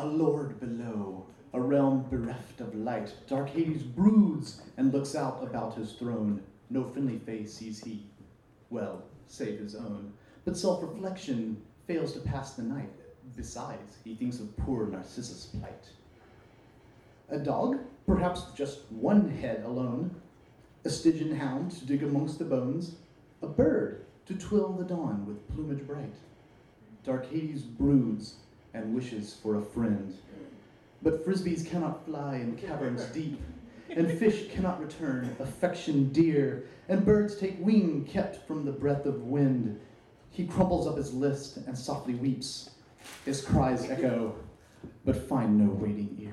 A lord below, a realm bereft of light, dark Hades broods and looks out about his throne. No friendly face sees he, well, save his own. But self-reflection fails to pass the night. Besides, he thinks of poor Narcissus' plight. A dog, perhaps just one head alone, a Stygian hound to dig amongst the bones, a bird to twill the dawn with plumage bright. Dark Hades broods and wishes for a friend. But frisbees cannot fly in caverns deep, and fish cannot return affection dear, and birds take wing kept from the breath of wind. He crumples up his list and softly weeps. His cries echo, but find no waiting ear.